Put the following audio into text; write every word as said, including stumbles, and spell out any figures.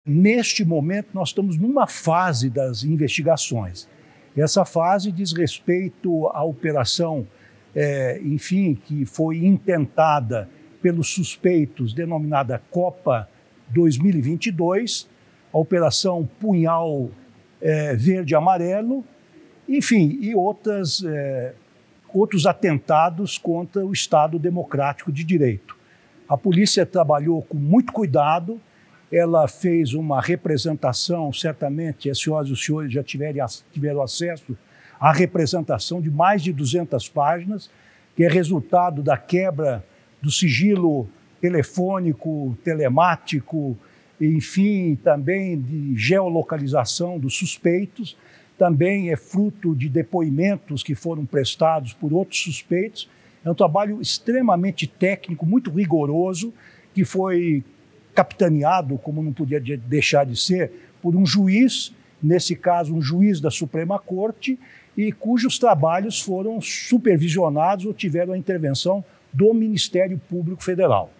Neste momento, nós estamos numa fase das investigações. Essa fase diz respeito à operação, é, enfim, que foi intentada pelos suspeitos, denominada Copa dois mil e vinte e dois, a Operação Punhal é, Verde e Amarelo, enfim, e outras, é, outros atentados contra o Estado Democrático de Direito. A polícia trabalhou com muito cuidado. Ela fez uma representação, certamente as senhoras e os senhores já tiveram, tiveram acesso à representação de mais de duzentas páginas, que é resultado da quebra do sigilo telefônico, telemático, enfim, também de geolocalização dos suspeitos, também é fruto de depoimentos que foram prestados por outros suspeitos. É um trabalho extremamente técnico, muito rigoroso, que foi capitaneado, como não podia deixar de ser, por um juiz, nesse caso um juiz da Suprema Corte, e cujos trabalhos foram supervisionados ou tiveram a intervenção do Ministério Público Federal.